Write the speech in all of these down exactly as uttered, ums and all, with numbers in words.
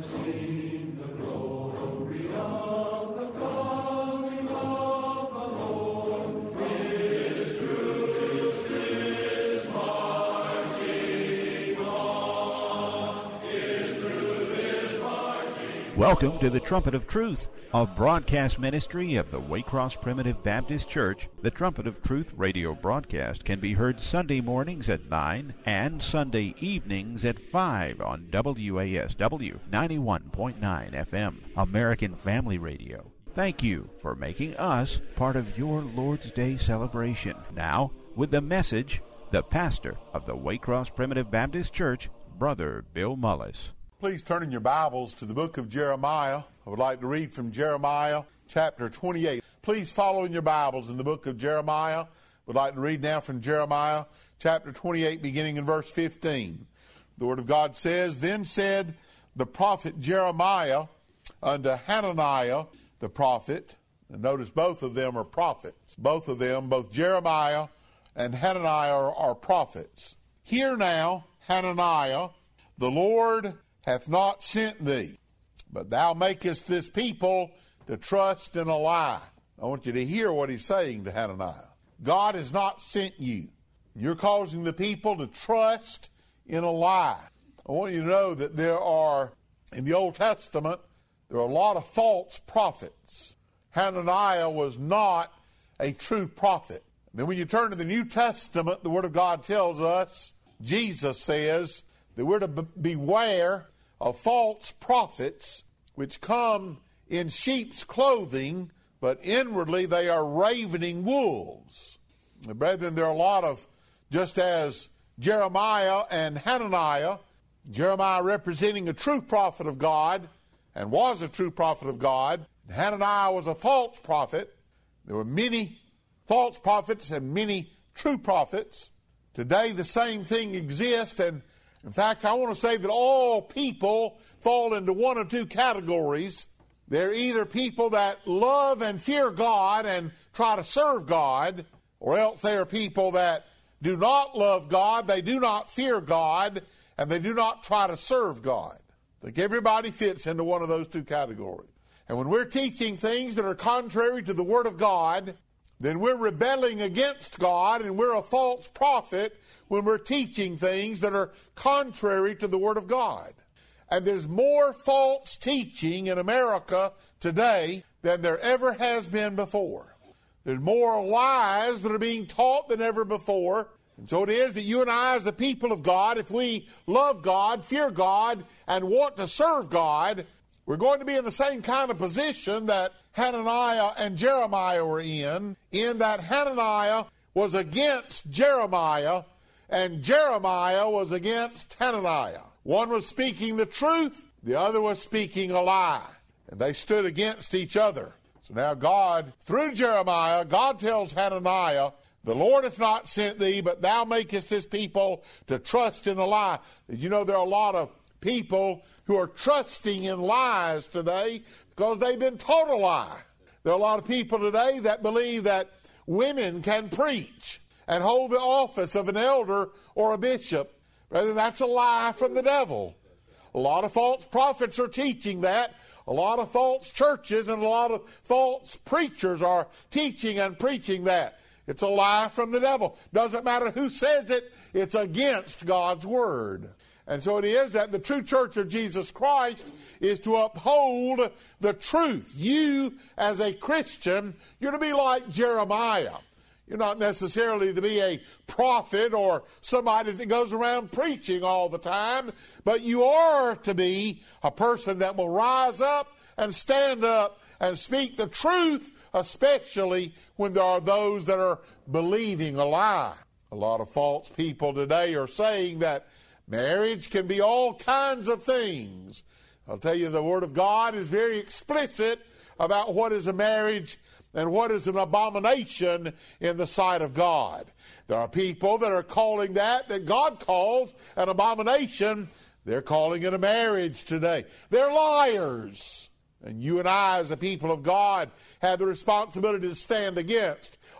Welcome to the Trumpet of Truth, a broadcast ministry of the Waycross Primitive Baptist Church. The Trumpet of Truth radio broadcast can be heard Sunday mornings at nine and Sunday evenings at five on W A S W ninety-one point nine F M, American Family Radio. Thank you for making us part of your Lord's Day celebration. Now, with the message, the pastor of the Waycross Primitive Baptist Church, Brother Bill Mullis. Please turn in your Bibles to the book of Jeremiah. I would like to read from Jeremiah chapter twenty-eight. Please follow in your Bibles in the book of Jeremiah. I would like to read now from Jeremiah chapter twenty-eight, beginning in verse fifteen. The Word of God says, Then said the prophet Jeremiah unto Hananiah the prophet, and notice both of them are prophets. Both of them, both Jeremiah and Hananiah are, are prophets. Hear now, Hananiah, the Lord hath not sent thee, but thou makest this people to trust in a lie. I want you to hear what he's saying to Hananiah. God has not sent you. You're causing the people to trust in a lie. I want you to know that there are, in the Old Testament, there are a lot of false prophets. Hananiah was not a true prophet. Then when you turn to the New Testament, the Word of God tells us, Jesus says that we're to be- beware of false prophets which come in sheep's clothing, but inwardly they are ravening wolves. Now, brethren, there are a lot of, just as Jeremiah and Hananiah, Jeremiah representing a true prophet of God and was a true prophet of God, and Hananiah was a false prophet. There were many false prophets and many true prophets. Today the same thing exists, and in fact, I want to say that all people fall into one of two categories. They're either people that love and fear God and try to serve God, or else they are people that do not love God, they do not fear God, and they do not try to serve God. I think everybody fits into one of those two categories. And when we're teaching things that are contrary to the Word of God, then we're rebelling against God, and we're a false prophet when we're teaching things that are contrary to the Word of God. And there's more false teaching in America today than there ever has been before. There's more lies that are being taught than ever before. And so it is that you and I, as the people of God, if we love God, fear God, and want to serve God, we're going to be in the same kind of position that Hananiah and Jeremiah were in, in that Hananiah was against Jeremiah, and Jeremiah was against Hananiah. One was speaking the truth, the other was speaking a lie, and they stood against each other. So now God, through Jeremiah, God tells Hananiah, the Lord hath not sent thee, but thou makest this people to trust in a lie. Did you know there are a lot of people who are trusting in lies today because they've been taught a lie? There are a lot of people today that believe that women can preach and hold the office of an elder or a bishop. Rather, that's a lie from the devil. A lot of false prophets are teaching that. A lot of false churches and a lot of false preachers are teaching and preaching that. It's a lie from the devil. Doesn't matter who says it, it's against God's Word. And so it is that the true church of Jesus Christ is to uphold the truth. You, as a Christian, you're to be like Jeremiah. You're not necessarily to be a prophet or somebody that goes around preaching all the time, but you are to be a person that will rise up and stand up and speak the truth, especially when there are those that are believing a lie. A lot of false people today are saying that marriage can be all kinds of things. I'll tell you, the Word of God is very explicit about what is a marriage and what is an abomination in the sight of God. There are people that are calling that, that God calls an abomination, they're calling it a marriage today. They're liars. And you and I, as a people of God, have the responsibility to stand against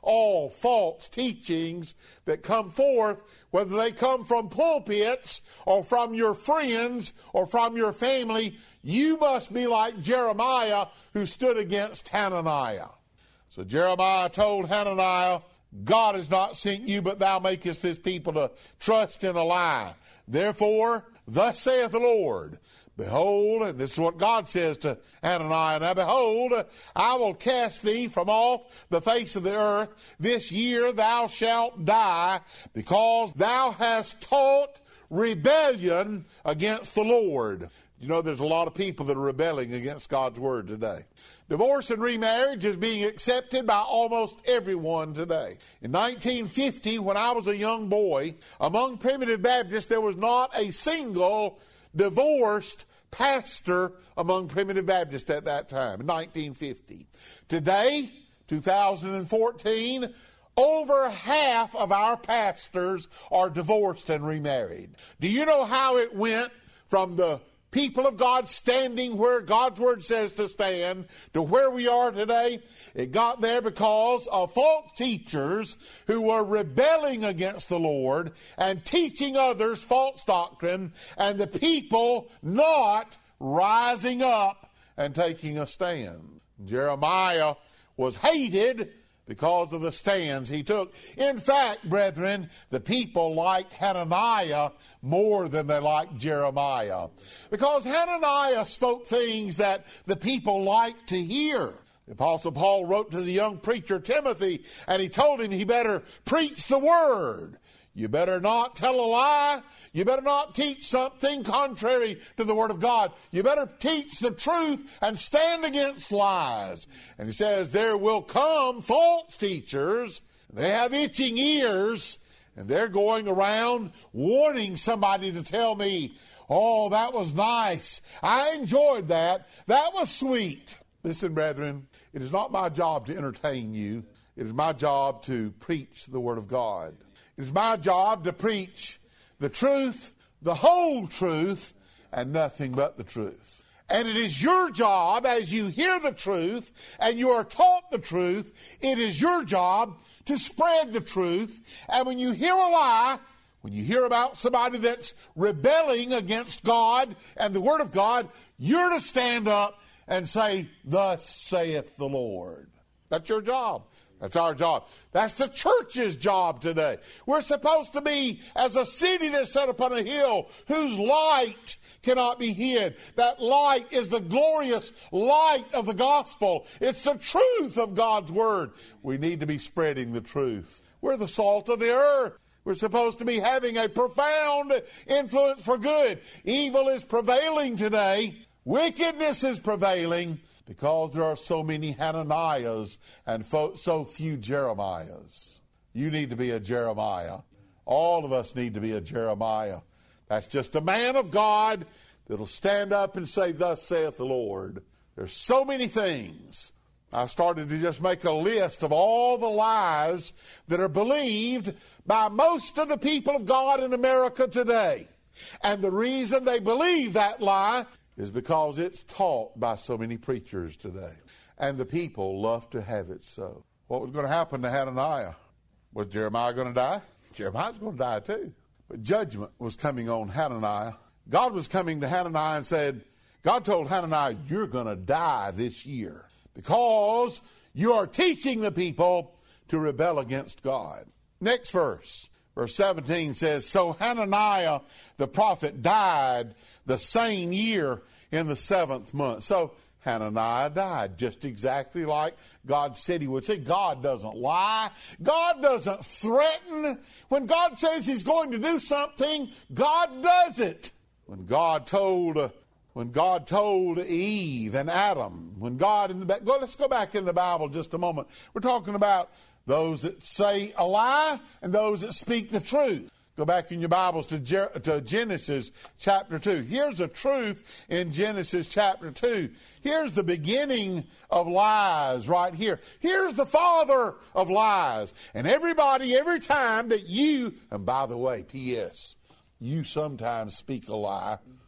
all false teachings that come forth, whether they come from pulpits or from your friends or from your family. You must be like Jeremiah, who stood against Hananiah. So Jeremiah told Hananiah, God has not sent you, but thou makest this people to trust in a lie. Therefore, thus saith the Lord, behold, and this is what God says to Hananiah, now behold, I will cast thee from off the face of the earth. This year thou shalt die, because thou hast taught rebellion against the Lord. You know, there's a lot of people that are rebelling against God's word today. Divorce and remarriage is being accepted by almost everyone today. In nineteen fifty, when I was a young boy, among Primitive Baptists, there was not a single divorced pastor among Primitive Baptists at that time, in nineteen fifty. Today, two thousand fourteen, over half of our pastors are divorced and remarried. Do you know how it went from the people of God standing where God's word says to stand to where we are today? It got there because of false teachers who were rebelling against the Lord and teaching others false doctrine, and the people not rising up and taking a stand. Jeremiah was hated because of the stands he took. In fact, brethren, the people liked Hananiah more than they liked Jeremiah, because Hananiah spoke things that the people liked to hear. The Apostle Paul wrote to the young preacher Timothy, and he told him he better preach the word. You better not tell a lie. You better not teach something contrary to the Word of God. You better teach the truth and stand against lies. And he says, there will come false teachers. They have itching ears, and they're going around wanting somebody to tell me, oh, that was nice. I enjoyed that. That was sweet. Listen, brethren, it is not my job to entertain you. It is my job to preach the Word of God. It is my job to preach the truth, the whole truth, and nothing but the truth. And it is your job, as you hear the truth and you are taught the truth, it is your job to spread the truth. And when you hear a lie, when you hear about somebody that's rebelling against God and the Word of God, you're to stand up and say, thus saith the Lord. That's your job. That's our job. That's the church's job today. We're supposed to be as a city that's set upon a hill whose light cannot be hid. That light is the glorious light of the gospel. It's the truth of God's word. We need to be spreading the truth. We're the salt of the earth. We're supposed to be having a profound influence for good. Evil is prevailing today. Wickedness is prevailing, because there are so many Hananiahs and fo- so few Jeremiahs. You need to be a Jeremiah. All of us need to be a Jeremiah. That's just a man of God that'll stand up and say, thus saith the Lord. There's so many things. I started to just make a list of all the lies that are believed by most of the people of God in America today. And the reason they believe that lie is because it's taught by so many preachers today. And the people love to have it so. What was going to happen to Hananiah? Was Jeremiah going to die? Jeremiah's going to die too. But judgment was coming on Hananiah. God was coming to Hananiah and said, God told Hananiah, you're going to die this year because you are teaching the people to rebel against God. Next verse, verse seventeen says, so Hananiah the prophet died the same year in the seventh month. So Hananiah died just exactly like God said he would. See, God doesn't lie. God doesn't threaten. When God says he's going to do something, God does it. When God told, uh, when God told Eve and Adam, when God in the back, go, let's go back in the Bible just a moment. We're talking about those that say a lie and those that speak the truth. Go back in your Bibles to, Jer- to Genesis chapter two. Here's a truth in Genesis chapter two. Here's the beginning of lies right here. Here's the father of lies. And everybody, every time that you, and by the way, P S, you sometimes speak a lie.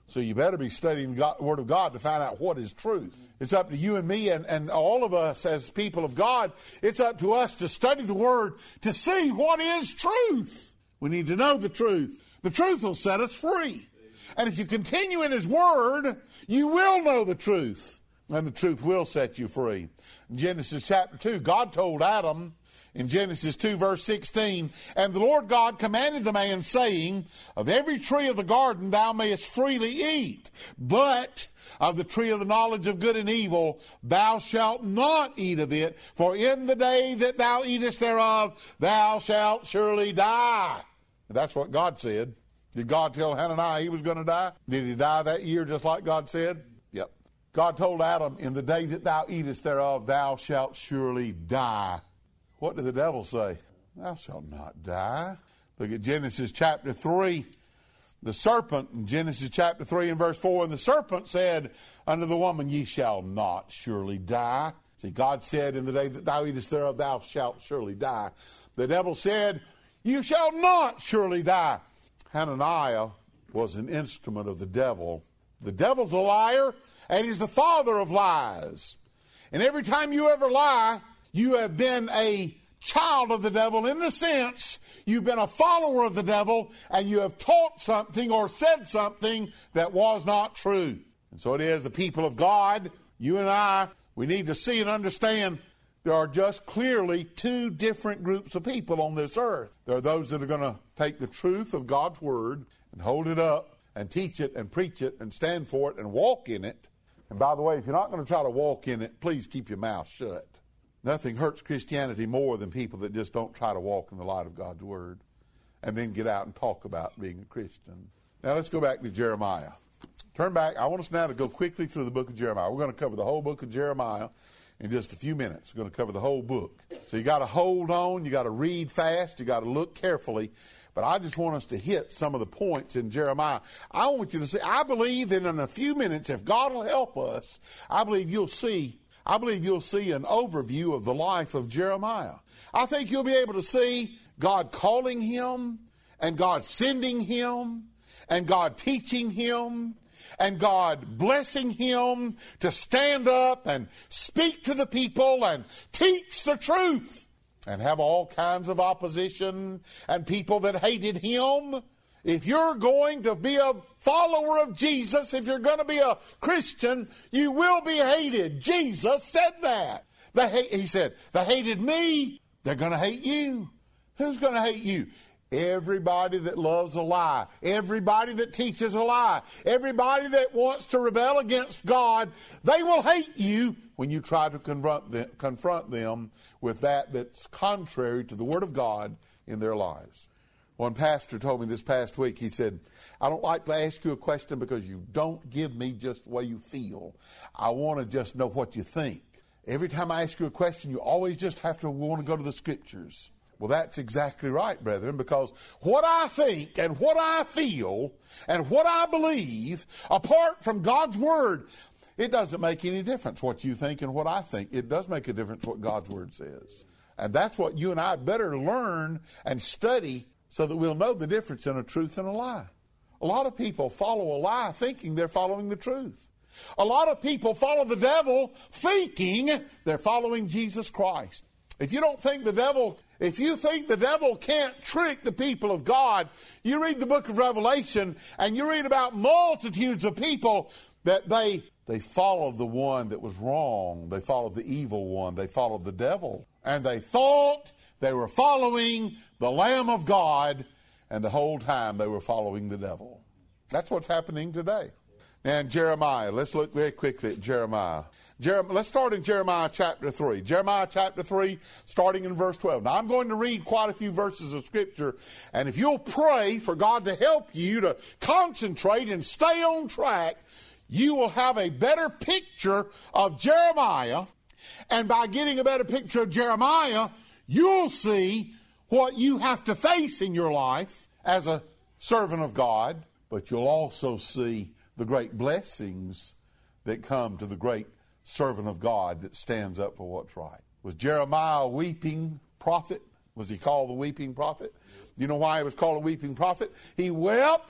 So you better be studying the Word of God to find out what is truth. It's up to you and me and, and all of us as people of God. It's up to us to study the Word to see what is truth. We need to know the truth. The truth will set us free. And if you continue in His Word, you will know the truth. And the truth will set you free. In Genesis chapter two, God told Adam, in Genesis two, verse sixteen, and the Lord God commanded the man, saying, of every tree of the garden thou mayest freely eat, but of the tree of the knowledge of good and evil thou shalt not eat of it, for in the day that thou eatest thereof thou shalt surely die. That's what God said. Did God tell Hananiah he was going to die? Did he die that year just like God said? Yep. God told Adam, in the day that thou eatest thereof thou shalt surely die. What did the devil say? Thou shalt not die. Look at Genesis chapter three. The serpent in Genesis chapter three and verse four, and the serpent said unto the woman, ye shall not surely die. See, God said, in the day that thou eatest thereof thou shalt surely die. The devil said, you shall not surely die. Hananiah was an instrument of the devil. The devil's a liar, and he's the father of lies. And every time you ever lie, you have been a child of the devil in the sense you've been a follower of the devil and you have taught something or said something that was not true. And so it is the people of God, you and I, we need to see and understand there are just clearly two different groups of people on this earth. There are those that are going to take the truth of God's Word and hold it up and teach it and preach it and stand for it and walk in it. And by the way, if you're not going to try to walk in it, please keep your mouth shut. Nothing hurts Christianity more than people that just don't try to walk in the light of God's Word and then get out and talk about being a Christian. Now let's go back to Jeremiah. Turn back. I want us now to go quickly through the book of Jeremiah. We're going to cover the whole book of Jeremiah in just a few minutes. We're going to cover the whole book. So you got to hold on. You got to read fast. You got to look carefully. But I just want us to hit some of the points in Jeremiah. I want you to see, I believe that in a few minutes, if God will help us, I believe you'll see I believe you'll see an overview of the life of Jeremiah. I think you'll be able to see God calling him, and God sending him, and God teaching him, and God blessing him to stand up and speak to the people and teach the truth, and have all kinds of opposition and people that hated him. If you're going to be a follower of Jesus, if you're going to be a Christian, you will be hated. Jesus said that. They hate, he said, they hated me, they're going to hate you. Who's going to hate you? Everybody that loves a lie. Everybody that teaches a lie. Everybody that wants to rebel against God, they will hate you when you try to confront them, confront them with that that's contrary to the Word of God in their lives. One pastor told me this past week, he said, I don't like to ask you a question because you don't give me just the way you feel. I want to just know what you think. Every time I ask you a question, you always just have to want to go to the Scriptures. Well, that's exactly right, brethren, because what I think and what I feel and what I believe, apart from God's Word, it doesn't make any difference what you think and what I think. It does make a difference what God's Word says. And that's what you and I better learn and study so that we'll know the difference in a truth and a lie. A lot of people follow a lie thinking they're following the truth. A lot of people follow the devil thinking they're following Jesus Christ. If you don't think the devil, if you think the devil can't trick the people of God, you read the book of Revelation and you read about multitudes of people that they, they followed the one that was wrong. They followed the evil one. They followed the devil. And they thought they were following the Lamb of God, and the whole time they were following the devil. That's what's happening today. Now in Jeremiah, let's look very quickly at Jeremiah. Jeremiah. Let's start in Jeremiah chapter three. Jeremiah chapter three, starting in verse twelve. Now I'm going to read quite a few verses of Scripture, and if you'll pray for God to help you to concentrate and stay on track, you will have a better picture of Jeremiah, and by getting a better picture of Jeremiah, you'll see what you have to face in your life as a servant of God, but you'll also see the great blessings that come to the great servant of God that stands up for what's right. Was Jeremiah a weeping prophet? Was he called the weeping prophet? You know why he was called a weeping prophet? He wept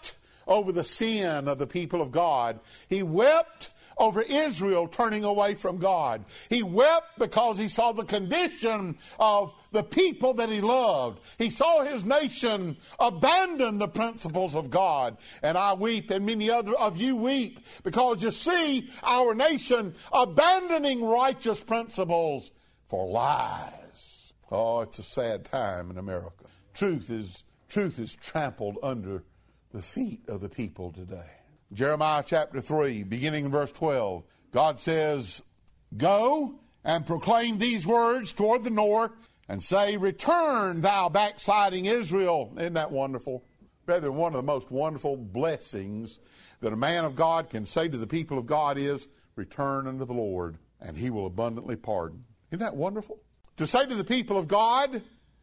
over the sin of the people of God. He wept over Israel turning away from God. He wept because he saw the condition of the people that he loved. He saw his nation abandon the principles of God. And I weep, and many other of you weep, because you see our nation abandoning righteous principles for lies. Oh, it's a sad time in America. Truth is, truth is trampled under the feet of the people today. Jeremiah chapter three, beginning in verse twelve, God says, "Go and proclaim these words toward the north, and say, Return, thou backsliding Israel." Isn't that wonderful? Brethren, one of the most wonderful blessings that a man of God can say to the people of God is, "Return unto the Lord, and he will abundantly pardon." Isn't that wonderful? To say to the people of God,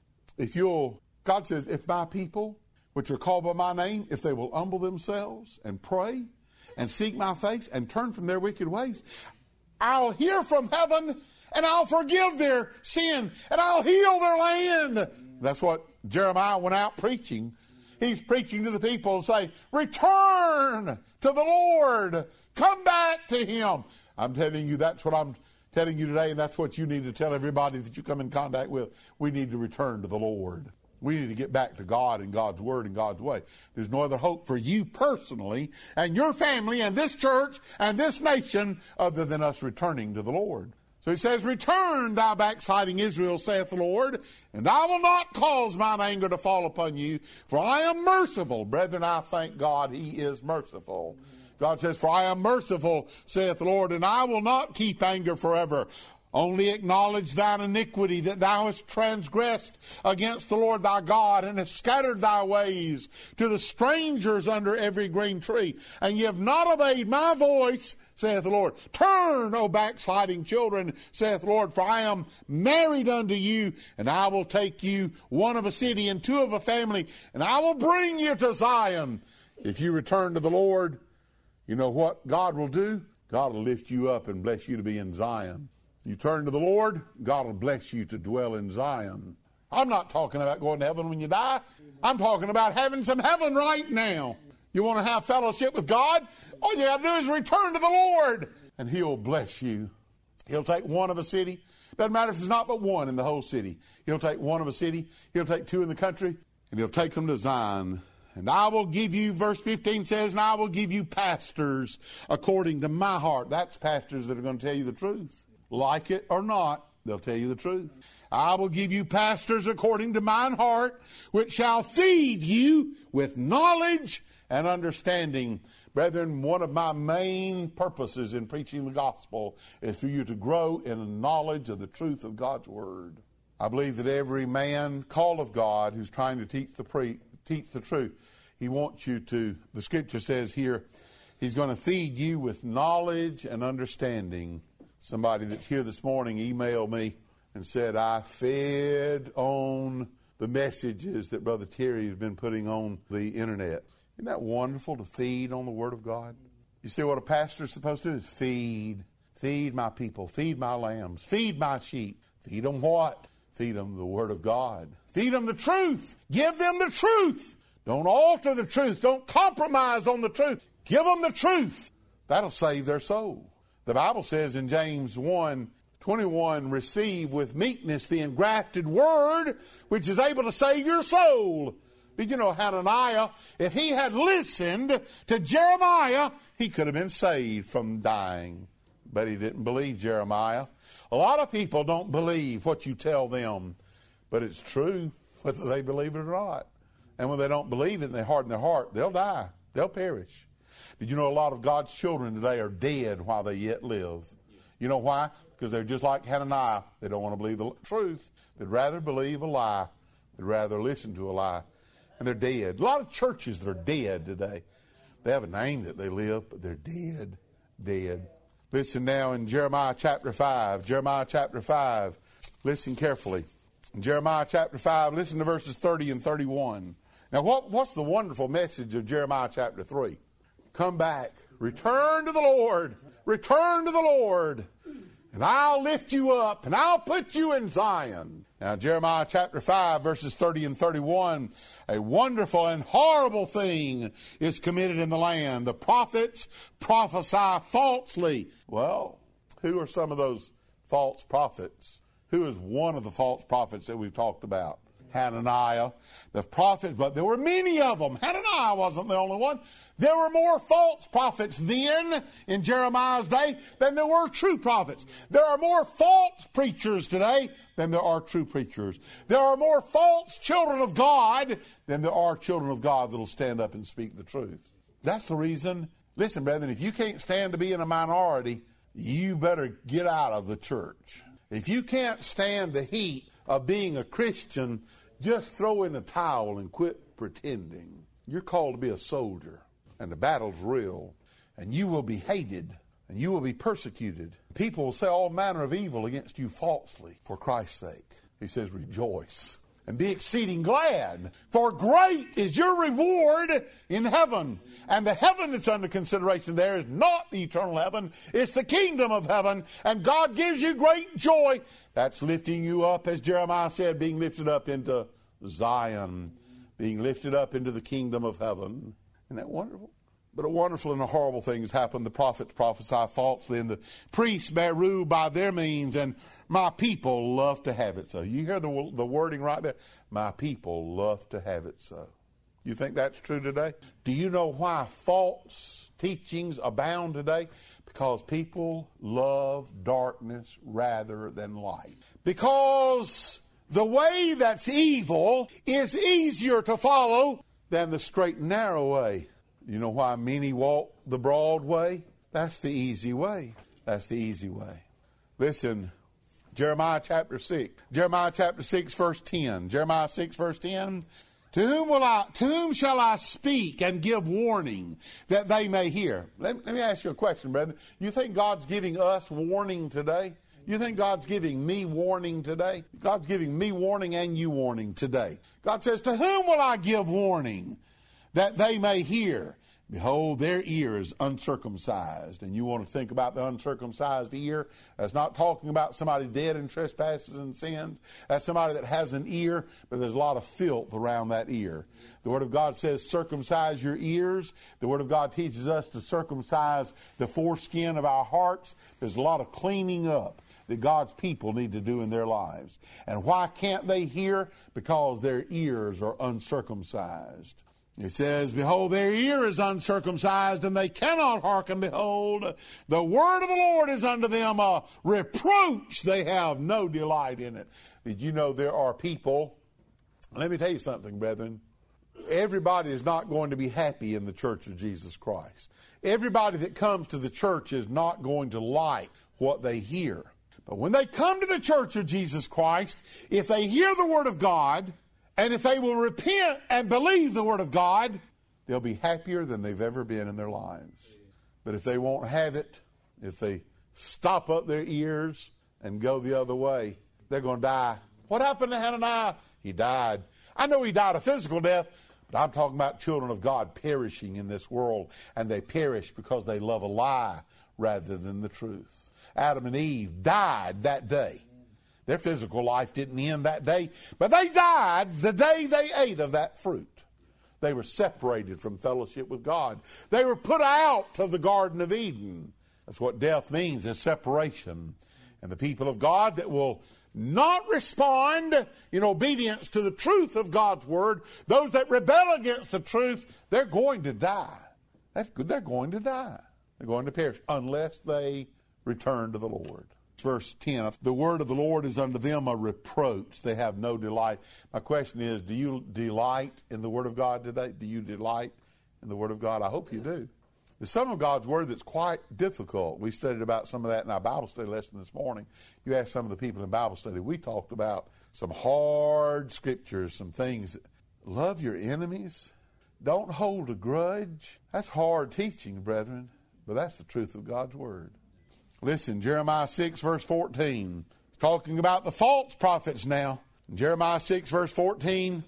if you'll, God says, "If my people, which are called by my name, if they will humble themselves and pray and seek my face and turn from their wicked ways, I'll hear from heaven and I'll forgive their sin and I'll heal their land." That's what Jeremiah went out preaching. He's preaching to the people and saying, "Return to the Lord. Come back to him." I'm telling you, that's what I'm telling you today, and that's what you need to tell everybody that you come in contact with. We need to return to the Lord. We need to get back to God and God's Word and God's way. There's no other hope for you personally and your family and this church and this nation other than us returning to the Lord. So he says, "Return, thou backsliding Israel, saith the Lord, and I will not cause mine anger to fall upon you, for I am merciful." Brethren, I thank God he is merciful. God says, "For I am merciful, saith the Lord, and I will not keep anger forever. Only acknowledge thine iniquity, that thou hast transgressed against the Lord thy God, and hast scattered thy ways to the strangers under every green tree. And ye have not obeyed my voice, saith the Lord. Turn, O backsliding children, saith the Lord, for I am married unto you, and I will take you one of a city and two of a family, and I will bring you to Zion." If you return to the Lord, you know what God will do? God will lift you up and bless you to be in Zion. You turn to the Lord, God will bless you to dwell in Zion. I'm not talking about going to heaven when you die. I'm talking about having some heaven right now. You want to have fellowship with God? All you got to do is return to the Lord, and he'll bless you. He'll take one of a city. Doesn't matter if there's not but one in the whole city. He'll take one of a city. He'll take two in the country, and he'll take them to Zion. "And I will give you," verse fifteen says, "and I will give you pastors according to my heart." That's pastors that are going to tell you the truth. Like it or not, they'll tell you the truth. "I will give you pastors according to mine heart, which shall feed you with knowledge and understanding." Brethren, one of my main purposes in preaching the gospel is for you to grow in a knowledge of the truth of God's Word. I believe that every man called of God who's trying to teach the pre- teach the truth, he wants you to, the Scripture says here, he's going to feed you with knowledge and understanding. Somebody that's here this morning emailed me and said, "I fed on the messages that Brother Terry has been putting on the internet." Isn't that wonderful to feed on the Word of God? You see what a pastor is supposed to do is feed. Feed my people. Feed my lambs. Feed my sheep. Feed them what? Feed them the Word of God. Feed them the truth. Give them the truth. Don't alter the truth. Don't compromise on the truth. Give them the truth. That'll save their soul. The Bible says in James one twenty-one, "Receive with meekness the engrafted word, which is able to save your soul." Did you know Hananiah, if he had listened to Jeremiah, he could have been saved from dying. But he didn't believe Jeremiah. A lot of people don't believe what you tell them, but it's true whether they believe it or not. And when they don't believe it and they harden their heart, they'll die. They'll perish. Did you know a lot of God's children today are dead while they yet live? You know why? Because they're just like Hananiah. They don't want to believe the truth. They'd rather believe a lie. They'd rather listen to a lie. And they're dead. A lot of churches that are dead today. They have a name that they live, but they're dead. Dead. Listen now in Jeremiah chapter five. Jeremiah chapter five. Listen carefully. In Jeremiah chapter five, listen to verses thirty and thirty-one. Now what, what's the wonderful message of Jeremiah chapter three? Come back. Return to the Lord. Return to the Lord. and I'll lift you up, and I'll put you in Zion. Now, Jeremiah chapter five, verses thirty and thirty-one, a wonderful and horrible thing is committed in the land. The prophets prophesy falsely. Well, who are some of those false prophets? Who is one of the false prophets that we've talked about? Hananiah, the prophet, but there were many of them. Hananiah wasn't the only one. There were more false prophets then in Jeremiah's day than there were true prophets. There are more false preachers today than there are true preachers. There are more false children of God than there are children of God that will stand up and speak the truth. That's the reason. Listen, brethren, if you can't stand to be in a minority, you better get out of the church. If you can't stand the heat of being a Christian, just throw in a towel and quit pretending. You're called to be a soldier, and the battle's real, and you will be hated, and you will be persecuted. People will say all manner of evil against you falsely for Christ's sake. He says, rejoice and be exceeding glad, for great is your reward in heaven. And the heaven that's under consideration there is not the eternal heaven, it's the kingdom of heaven, and God gives you great joy. That's lifting you up, as Jeremiah said, being lifted up into Zion, being lifted up into the kingdom of heaven. Isn't that wonderful? But a wonderful and a horrible thing has happened. The prophets prophesy falsely, and the priests bear rule by their means, and my people love to have it so. You hear the, the wording right there? My people love to have it so. You think that's true today? Do you know why false teachings abound today? Because people love darkness rather than light. Because the way that's evil is easier to follow than the straight and narrow way. You know why many walk the broad way? That's the easy way. That's the easy way. Listen, Jeremiah chapter six. Jeremiah chapter six, verse ten. Jeremiah six, verse ten. To whom will I, to whom shall I speak and give warning that they may hear? Let, let me ask you a question, brethren. You think God's giving us warning today? You think God's giving me warning today? God's giving me warning and you warning today. God says, to whom will I give warning that they may hear? Behold, their ear is uncircumcised. And you want to think about the uncircumcised ear? That's not talking about somebody dead in trespasses and sins. That's somebody that has an ear, but there's a lot of filth around that ear. The Word of God says, circumcise your ears. The Word of God teaches us to circumcise the foreskin of our hearts. There's a lot of cleaning up that God's people need to do in their lives. And why can't they hear? Because their ears are uncircumcised. It says, behold, their ear is uncircumcised, and they cannot hearken. Behold, the word of the Lord is unto them a reproach. They have no delight in it. Did you know there are people, let me tell you something, brethren. Everybody is not going to be happy in the church of Jesus Christ. Everybody that comes to the church is not going to like what they hear. But when they come to the church of Jesus Christ, if they hear the word of God, and if they will repent and believe the word of God, they'll be happier than they've ever been in their lives. But if they won't have it, if they stop up their ears and go the other way, they're going to die. What happened to Hananiah? He died. I know he died a physical death, but I'm talking about children of God perishing in this world, and they perish because they love a lie rather than the truth. Adam and Eve died that day. Their physical life didn't end that day, but they died the day they ate of that fruit. They were separated from fellowship with God. They were put out of the Garden of Eden. That's what death means, is separation. And the people of God that will not respond in obedience to the truth of God's word, those that rebel against the truth, they're going to die. That's good. They're going to die. They're going to perish unless they return to the Lord. Verse ten, the word of the Lord is unto them a reproach. They have no delight. My question is, do you delight in the word of God today? Do you delight in the word of God? I hope you do. There's some of God's word that's quite difficult. We studied about some of that in our Bible study lesson this morning. You asked some of the people in Bible study. We talked about some hard scriptures, some things. Love your enemies. Don't hold a grudge. That's hard teaching, brethren, but that's the truth of God's word. Listen, Jeremiah six, verse fourteen. It's talking about the false prophets now. In Jeremiah six, verse fourteen,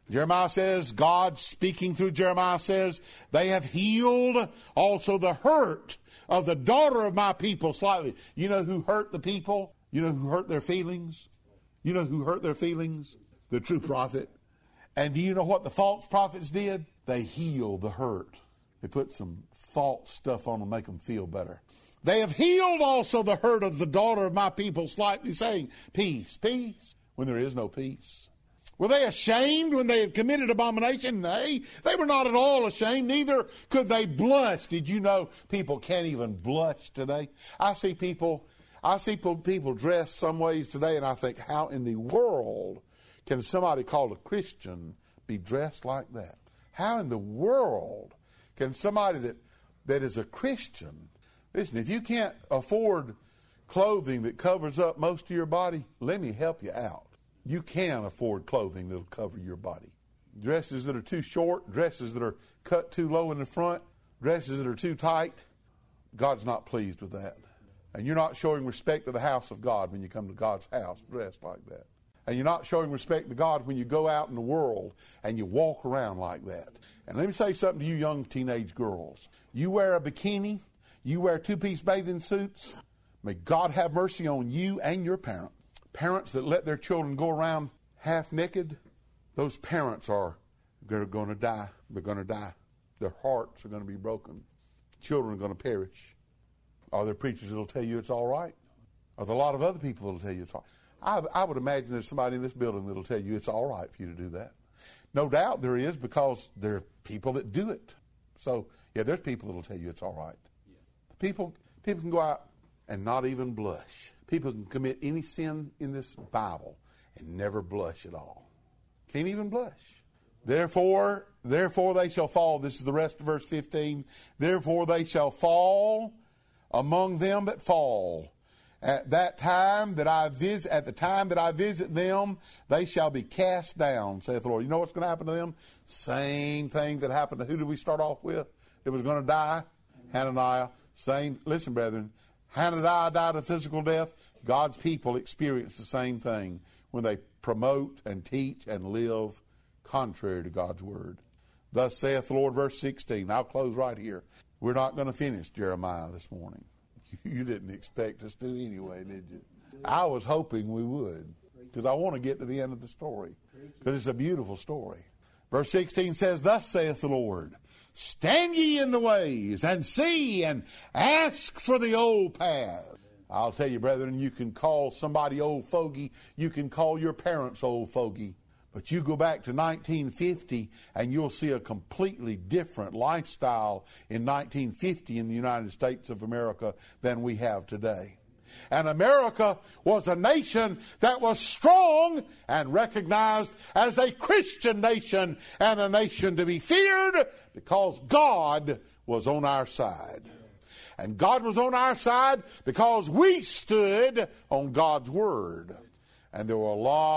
Jeremiah says, God speaking through Jeremiah says, they have healed also the hurt of the daughter of my people slightly. You know who hurt the people? You know who hurt their feelings? You know who hurt their feelings? The true prophet. And do you know what the false prophets did? They healed the hurt. They put some false stuff on them to make them feel better. They have healed also the hurt of the daughter of my people slightly, saying, peace, peace, when there is no peace. Were they ashamed when they had committed abomination? Nay, they were not at all ashamed, neither could they blush. Did you know people can't even blush today? I see people, I see people dressed some ways today, and I think, how in the world can somebody called a Christian be dressed like that? How in the world can somebody that, that is a Christian, listen, if you can't afford clothing that covers up most of your body, let me help you out. You can afford clothing that will cover your body. Dresses that are too short, dresses that are cut too low in the front, dresses that are too tight, God's not pleased with that. And you're not showing respect to the house of God when you come to God's house dressed like that. And you're not showing respect to God when you go out in the world and you walk around like that. And let me say something to you young teenage girls. You wear a bikini, you wear two-piece bathing suits, may God have mercy on you and your parents. Parents that let their children go around half naked, those parents are they're going to die. They're going to die. Their hearts are going to be broken. Children are going to perish. Are there preachers that will tell you it's all right? Are there a lot of other people that will tell you it's all right? I, I would imagine there's somebody in this building that will tell you it's all right for you to do that. No doubt there is, because there are people that do it. So, yeah, there's people that will tell you it's all right. Yeah. People, people can go out and not even blush. People can commit any sin in this Bible and never blush at all. Can't even blush. Therefore, therefore they shall fall. This is the rest of verse fifteen. Therefore they shall fall among them that fall. At that time that I visit, at the time that I visit them, they shall be cast down, saith the Lord. You know what's going to happen to them? Same thing that happened to who did we start off with? That was going to die? Hananiah. Same. Listen, brethren. Hananiah died a physical death. God's people experience the same thing when they promote and teach and live contrary to God's word. Thus saith the Lord, verse sixteen. I'll close right here. We're not going to finish Jeremiah this morning. You didn't expect us to anyway, did you? I was hoping we would, because I want to get to the end of the story, because it's a beautiful story. Verse sixteen says, thus saith the Lord, stand ye in the ways, and see, and ask for the old path. I'll tell you, brethren, you can call somebody old fogey. You can call your parents old fogey. But you go back to nineteen fifty, and you'll see a completely different lifestyle in nineteen fifty in the United States of America than we have today. And America was a nation that was strong and recognized as a Christian nation and a nation to be feared, because God was on our side. And God was on our side because we stood on God's word. And there were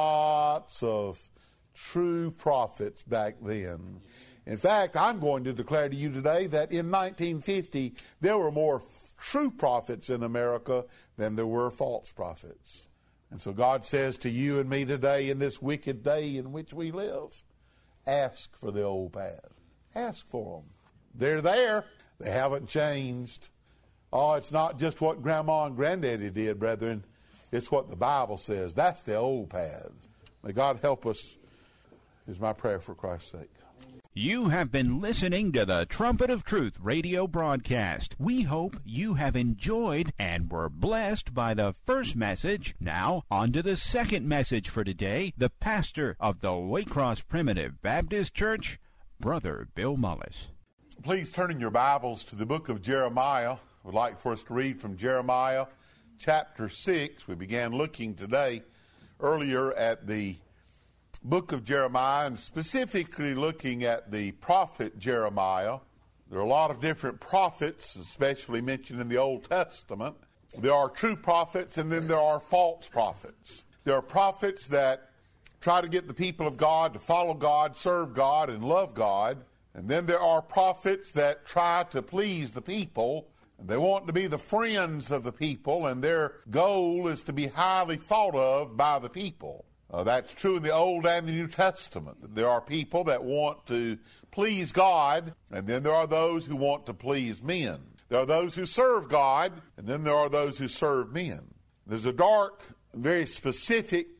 lots of true prophets back then. In fact, I'm going to declare to you today that in nineteen fifty, there were more f- true prophets in America than there were false prophets. And so God says to you and me today, in this wicked day in which we live, ask for the old path. Ask for them. They're there. They haven't changed. Oh, it's not just what Grandma and Granddaddy did, brethren. It's what the Bible says. That's the old paths. May God help us, is my prayer for Christ's sake. You have been listening to the Trumpet of Truth radio broadcast. We hope you have enjoyed and were blessed by the first message. Now, on to the second message for today. The pastor of the Waycross Primitive Baptist Church, Brother Bill Mullis. Please turn in your Bibles to the book of Jeremiah. I would like for us to read from Jeremiah chapter six. We began looking today earlier at the book of Jeremiah, and specifically looking at the prophet Jeremiah. There are a lot of different prophets, especially mentioned in the Old Testament. There are true prophets, and then there are false prophets. There are prophets that try to get the people of God to follow God, serve God, and love God. And then there are prophets that try to please the people. They want to be the friends of the people, and their goal is to be highly thought of by the people. Uh, that's true in the Old and the New Testament. There are people that want to please God, and then there are those who want to please men. There are those who serve God, and then there are those who serve men. There's a dark, very specific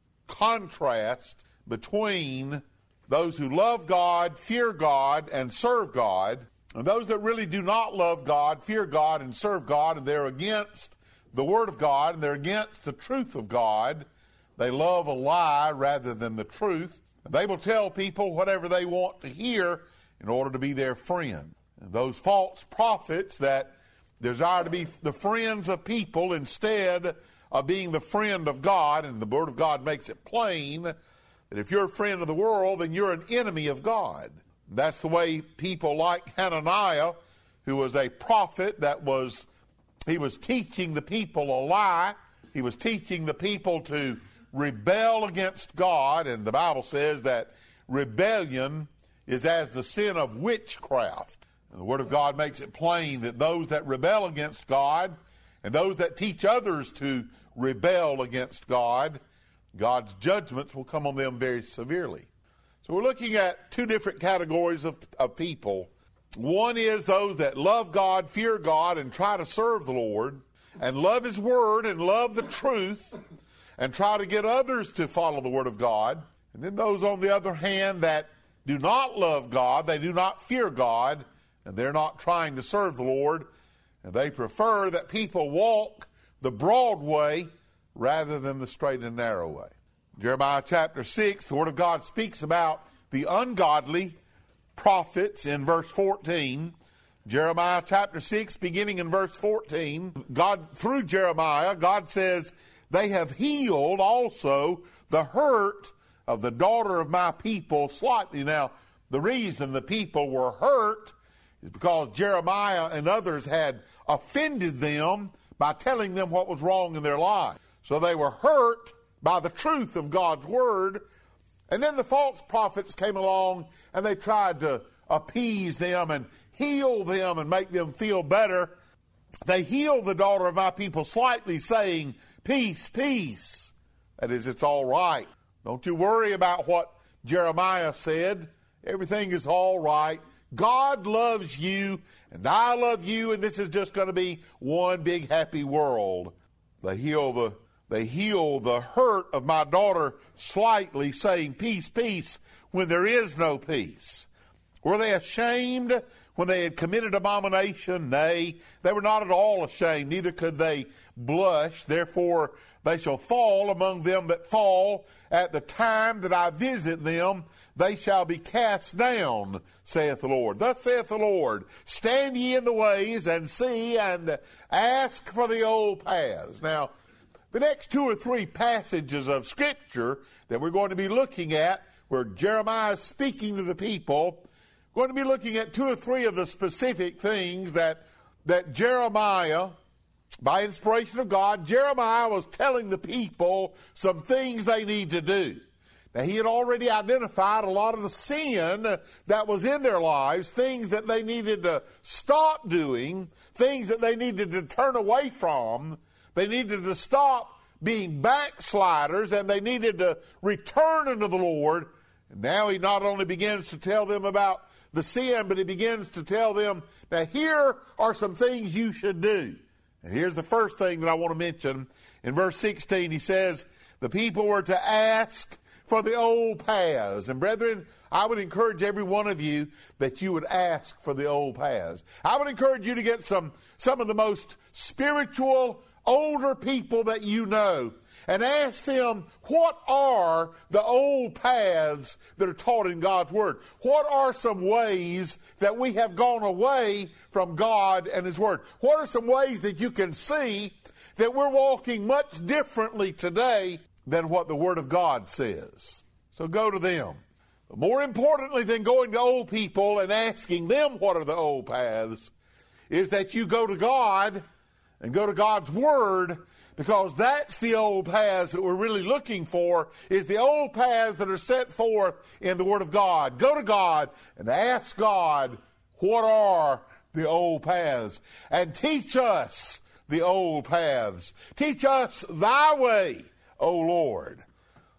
contrast between those who love God, fear God, and serve God, and those that really do not love God, fear God, and serve God, and they're against the Word of God, and they're against the truth of God. They love a lie rather than the truth. They will tell people whatever they want to hear in order to be their friend. And those false prophets that desire to be the friends of people instead of being the friend of God, and the Word of God makes it plain that if you're a friend of the world, then you're an enemy of God. That's the way people like Hananiah, who was a prophet that was, he was teaching the people a lie. He was teaching the people to rebel against God, and the Bible says that rebellion is as the sin of witchcraft. And the Word of God makes it plain that those that rebel against God and those that teach others to rebel against God, God's judgments will come on them very severely. So we're looking at two different categories of, of people. One is those that love God, fear God, and try to serve the Lord, and love His Word and love the truth, and try to get others to follow the Word of God. And then those, on the other hand, that do not love God, they do not fear God, and they're not trying to serve the Lord, and they prefer that people walk the broad way rather than the straight and narrow way. Jeremiah chapter six, the Word of God speaks about the ungodly prophets in verse fourteen. Jeremiah chapter six, beginning in verse fourteen, God, through Jeremiah, God says, "They have healed also the hurt of the daughter of my people slightly." Now, the reason the people were hurt is because Jeremiah and others had offended them by telling them what was wrong in their life. So they were hurt by the truth of God's Word. And then the false prophets came along and they tried to appease them and heal them and make them feel better. They healed the daughter of my people slightly, saying, "Peace, peace." That is, it's all right. Don't you worry about what Jeremiah said. Everything is all right. God loves you, and I love you, and this is just going to be one big happy world. They heal the they heal the hurt of my daughter slightly, saying, "Peace, peace," when there is no peace. Were they ashamed when they had committed abomination? Nay, they were not at all ashamed, neither could they blush. Therefore they shall fall among them that fall. At the time that I visit them, they shall be cast down, saith the Lord. Thus saith the Lord, stand ye in the ways, and see, and ask for the old paths. Now, the next two or three passages of Scripture that we're going to be looking at, where Jeremiah is speaking to the people, we're going to be looking at two or three of the specific things that, that Jeremiah, by inspiration of God, Jeremiah was telling the people some things they need to do. Now, he had already identified a lot of the sin that was in their lives, things that they needed to stop doing, things that they needed to turn away from. They needed to stop being backsliders, and they needed to return unto the Lord. And now he not only begins to tell them about the sin, but he begins to tell them, now here are some things you should do. And here's the first thing that I want to mention. In verse sixteen, he says, the people were to ask for the old paths. And brethren, I would encourage every one of you that you would ask for the old paths. I would encourage you to get some, some of the most spiritual, older people that you know and ask them, what are the old paths that are taught in God's Word? What are some ways that we have gone away from God and His Word? What are some ways that you can see that we're walking much differently today than what the Word of God says? So go to them. But more importantly than going to old people and asking them what are the old paths is that you go to God and go to God's Word, because that's the old paths that we're really looking for, is the old paths that are set forth in the Word of God. Go to God and ask God, what are the old paths? And teach us the old paths. Teach us thy way, O Lord.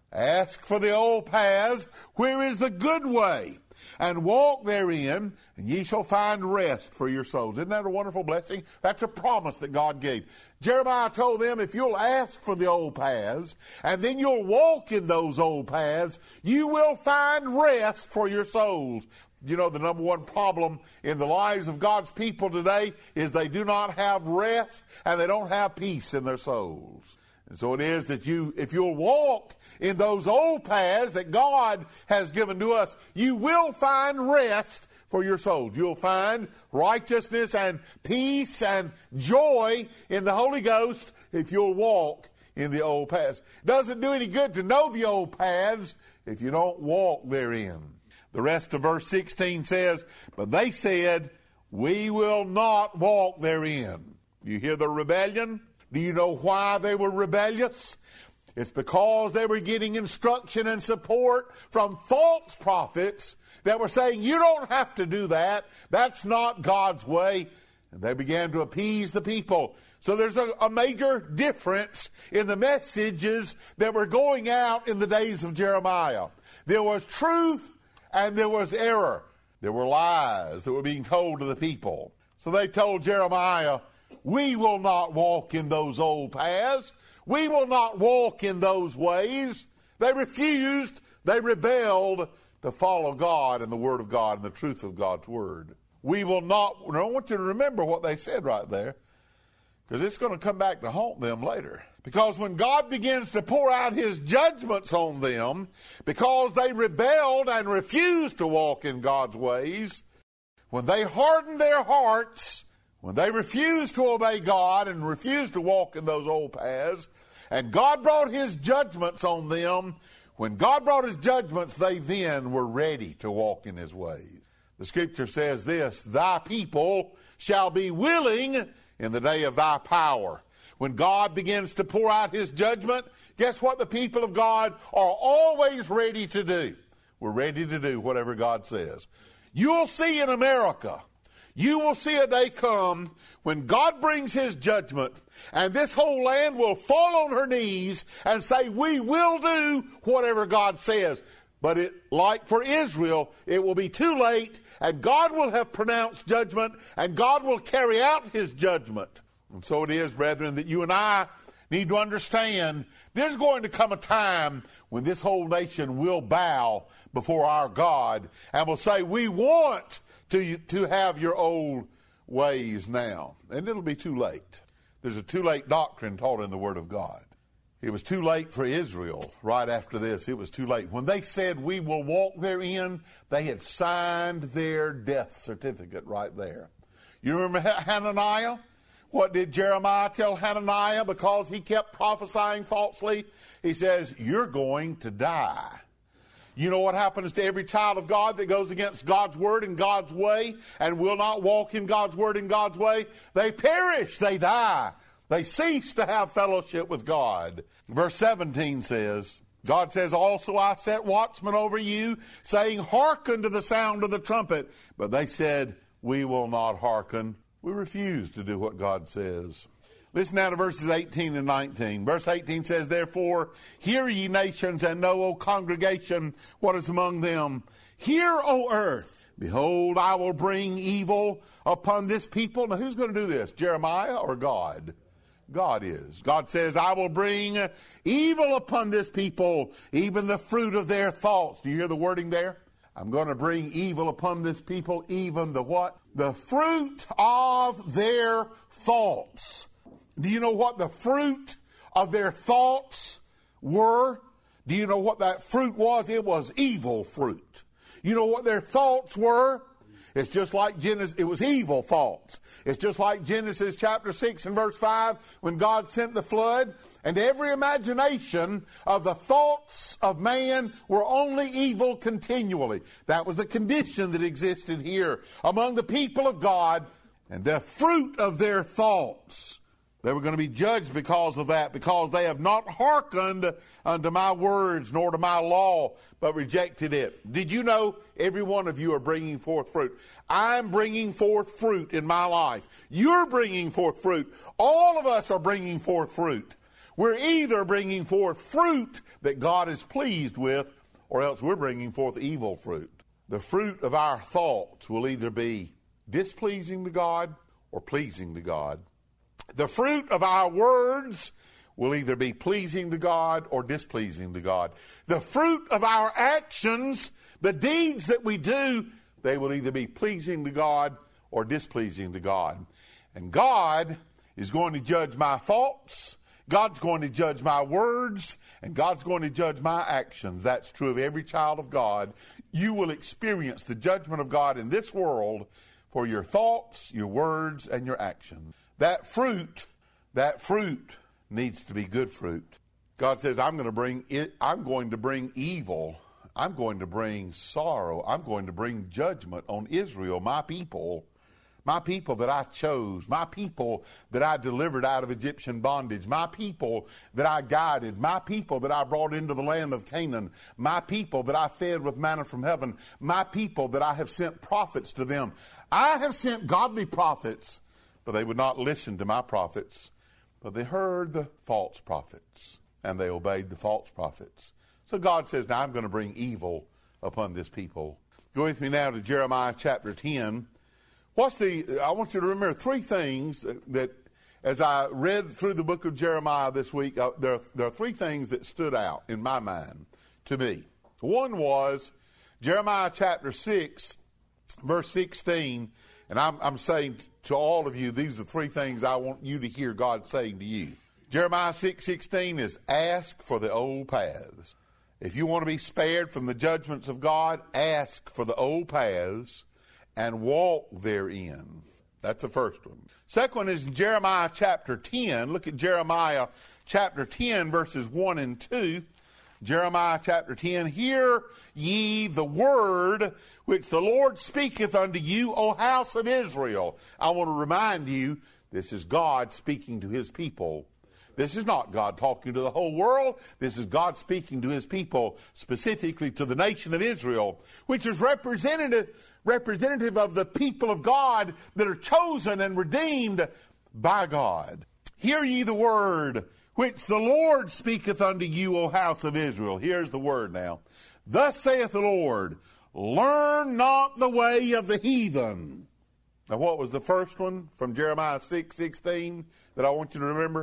Ask for the old paths, where is the good way, and walk therein, and ye shall find rest for your souls. Isn't that a wonderful blessing? That's a promise that God gave. Jeremiah told them, if you'll ask for the old paths, and then you'll walk in those old paths, you will find rest for your souls. You know, the number one problem in the lives of God's people today is they do not have rest, and they don't have peace in their souls. And so it is that you, if you'll walk in those old paths that God has given to us, you will find rest for your souls. You'll find righteousness and peace and joy in the Holy Ghost if you'll walk in the old paths. It doesn't do any good to know the old paths if you don't walk therein. The rest of verse sixteen says, but they said, we will not walk therein. You hear the rebellion? Do you know why they were rebellious? It's because they were getting instruction and support from false prophets that were saying, you don't have to do that. That's not God's way. And they began to appease the people. So there's a, a major difference in the messages that were going out in the days of Jeremiah. There was truth and there was error. There were lies that were being told to the people. So they told Jeremiah, we will not walk in those old paths. We will not walk in those ways. They refused, they rebelled to follow God and the Word of God and the truth of God's Word. We will not, I want you to remember what they said right there, because it's going to come back to haunt them later. Because when God begins to pour out His judgments on them, because they rebelled and refused to walk in God's ways, when they hardened their hearts, when they refused to obey God and refused to walk in those old paths, and God brought His judgments on them, when God brought His judgments, they then were ready to walk in His ways. The Scripture says this, thy people shall be willing in the day of thy power. When God begins to pour out His judgment, guess what the people of God are always ready to do? We're ready to do whatever God says. You'll see in America, you will see a day come when God brings His judgment, and this whole land will fall on her knees and say, we will do whatever God says. But it, like for Israel, it will be too late, and God will have pronounced judgment, and God will carry out His judgment. And so it is, brethren, that you and I need to understand there's going to come a time when this whole nation will bow before our God and will say, we want to, to have your old ways now. And it'll be too late. There's a too late doctrine taught in the Word of God. It was too late for Israel right after this. It was too late. When they said, we will walk therein, they had signed their death certificate right there. You remember Hananiah? What did Jeremiah tell Hananiah because he kept prophesying falsely? He says, you're going to die. You know what happens to every child of God that goes against God's word and God's way and will not walk in God's word and God's way? They perish, they die. They cease to have fellowship with God. Verse seventeen says, God says, also I set watchmen over you, saying, hearken to the sound of the trumpet. But they said, we will not hearken. We refuse to do what God says. Listen now to verses eighteen and nineteen. Verse eighteen says, therefore, hear ye nations, and know, O congregation, what is among them. Hear, O earth. Behold, I will bring evil upon this people. Now, who's going to do this? Jeremiah or God? God is. God says, I will bring evil upon this people, even the fruit of their thoughts. Do you hear the wording there? I'm going to bring evil upon this people, even the what? The fruit of their thoughts. Do you know what the fruit of their thoughts were? Do you know what that fruit was? It was evil fruit. You know what their thoughts were? It's just like Genesis, it was evil thoughts. It's just like Genesis chapter six and verse five, when God sent the flood, and every imagination of the thoughts of man were only evil continually. That was the condition that existed here among the people of God, and the fruit of their thoughts. They were going to be judged because of that, because they have not hearkened unto my words nor to my law, but rejected it. Did you know every one of you are bringing forth fruit? I'm bringing forth fruit in my life. You're bringing forth fruit. All of us are bringing forth fruit. We're either bringing forth fruit that God is pleased with, or else we're bringing forth evil fruit. The fruit of our thoughts will either be displeasing to God or pleasing to God. The fruit of our words will either be pleasing to God or displeasing to God. The fruit of our actions, the deeds that we do, they will either be pleasing to God or displeasing to God. And God is going to judge my thoughts, God's going to judge my words, and God's going to judge my actions. That's true of every child of God. You will experience the judgment of God in this world for your thoughts, your words, and your actions. That fruit, that fruit needs to be good fruit. God says, I'm going to bring it, I'm going to bring evil. I'm going to bring sorrow. I'm going to bring judgment on Israel, my people. My people that I chose, my people that I delivered out of Egyptian bondage, my people that I guided, my people that I brought into the land of Canaan, my people that I fed with manna from heaven, my people that I have sent prophets to them. I have sent godly prophets, but they would not listen to my prophets, but they heard the false prophets, and they obeyed the false prophets. So God says, now I'm going to bring evil upon this people. Go with me now to Jeremiah chapter ten. What's the, I want you to remember three things that, that as I read through the book of Jeremiah this week, uh, there, there are three things that stood out in my mind to me. One was Jeremiah chapter six, verse sixteen, and I'm, I'm saying to all of you, these are three things I want you to hear God saying to you. Jeremiah six sixteen is ask for the old paths. If you want to be spared from the judgments of God, ask for the old paths and walk therein. That's the first one. Second one is in Jeremiah chapter ten. Look at Jeremiah chapter ten, verses one and two. Jeremiah chapter ten, hear ye the word which the Lord speaketh unto you, O house of Israel. I want to remind you, this is God speaking to his people. This is not God talking to the whole world. This is God speaking to his people, specifically to the nation of Israel, which is representative, representative of the people of God that are chosen and redeemed by God. Hear ye the word which the Lord speaketh unto you, O house of Israel. Here's the word now. Thus saith the Lord, learn not the way of the heathen. Now what was the first one from Jeremiah six sixteen that I want you to remember?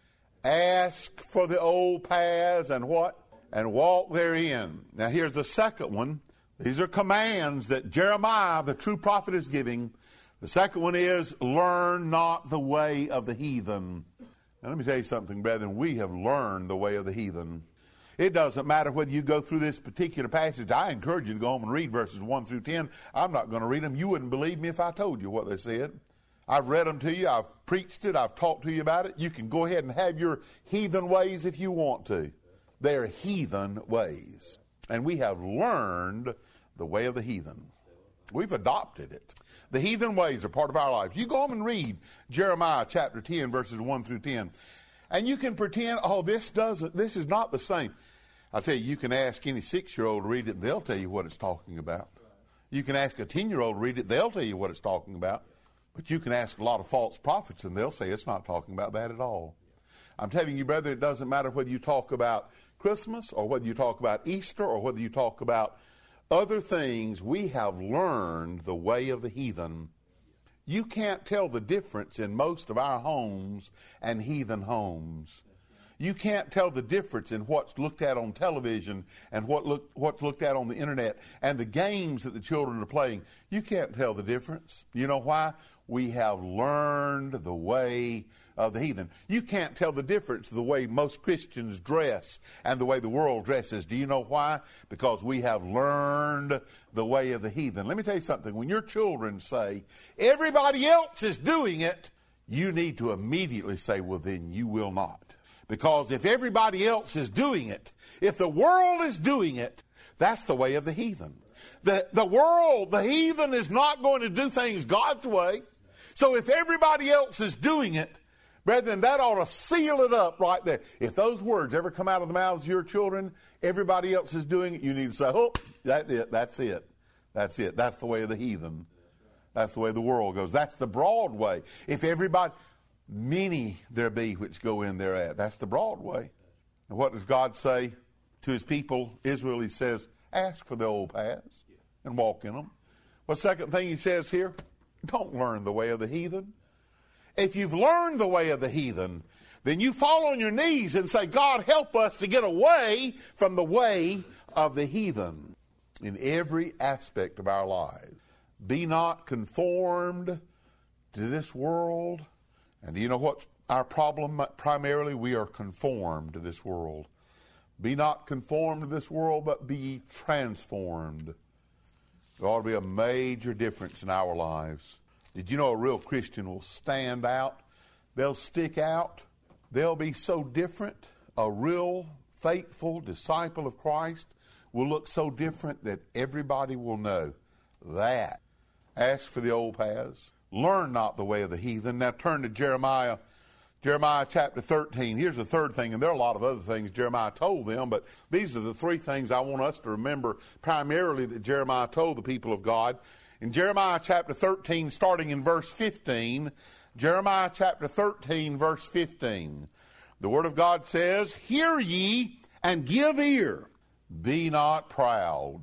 Ask for the old paths and what? And walk therein. Now here's the second one. These are commands that Jeremiah, the true prophet, is giving. The second one is, learn not the way of the heathen. Now let me tell you something, brethren. We have learned the way of the heathen. It doesn't matter whether you go through this particular passage. I encourage you to go home and read verses one through ten. I'm not going to read them. You wouldn't believe me if I told you what they said. I've read them to you. I've preached it. I've talked to you about it. You can go ahead and have your heathen ways if you want to. They're heathen ways. And we have learned the way of the heathen. We've adopted it. The heathen ways are part of our lives. You go home and read Jeremiah chapter ten, verses one through ten. And you can pretend, oh, this doesn't, this is not the same. I'll tell you, you can ask any six-year-old to read it, and they'll tell you what it's talking about. You can ask a ten-year-old to read it, they'll tell you what it's talking about. But you can ask a lot of false prophets, and they'll say it's not talking about that at all. I'm telling you, brother, it doesn't matter whether you talk about Christmas or whether you talk about Easter or whether you talk about other things. We have learned the way of the heathen. You can't tell the difference in most of our homes and heathen homes. You can't tell the difference in what's looked at on television and what look, what's looked at on the internet and the games that the children are playing. You can't tell the difference. You know why? We have learned the way of the heathen. You can't tell the difference the way most Christians dress and the way the world dresses. Do you know why? Because we have learned the way of the heathen. Let me tell you something. When your children say, everybody else is doing it, you need to immediately say, well, then you will not. Because if everybody else is doing it, if the world is doing it, that's the way of the heathen. The, the world, the heathen is not going to do things God's way. So if everybody else is doing it, brethren, that ought to seal it up right there. If those words ever come out of the mouths of your children, everybody else is doing it, you need to say, oh, that's it, that's it, that's it. That's the way of the heathen. That's the way the world goes. That's the broad way. If everybody, many there be which go in thereat. That's the broad way. And what does God say to his people, Israel? He says, ask for the old paths and walk in them. Well, second thing he says here, don't learn the way of the heathen. If you've learned the way of the heathen, then you fall on your knees and say, God, help us to get away from the way of the heathen in every aspect of our lives. Be not conformed to this world. And do you know what's our problem? Primarily, we are conformed to this world. Be not conformed to this world, but be transformed. There ought to be a major difference in our lives. Did you know a real Christian will stand out? They'll stick out. They'll be so different. A real faithful disciple of Christ will look so different that everybody will know that. Ask for the old paths. Learn not the way of the heathen. Now turn to Jeremiah, Jeremiah chapter thirteen. Here's the third thing, and there are a lot of other things Jeremiah told them, but these are the three things I want us to remember primarily that Jeremiah told the people of God. In Jeremiah chapter thirteen, starting in verse fifteen, Jeremiah chapter thirteen, verse fifteen, the Word of God says, hear ye and give ear. Be not proud.